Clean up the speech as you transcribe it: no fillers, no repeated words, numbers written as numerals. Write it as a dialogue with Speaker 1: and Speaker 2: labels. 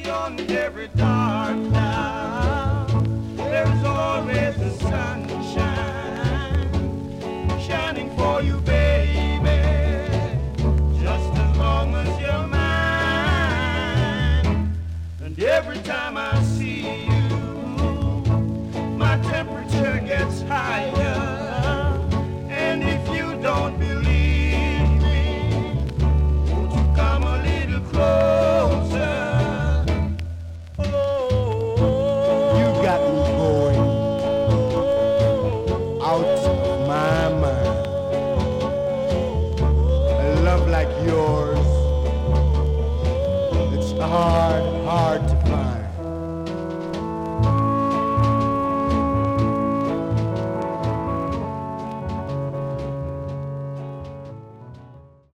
Speaker 1: on every dark cloud, there's always the sunshine shining for you, baby, just as long as you're mine. And every time I see you, my temperature gets higher. And if you don't believe me, won't you come a little closer?
Speaker 2: You got me going out of my mind. A love like yours, it's hard to find.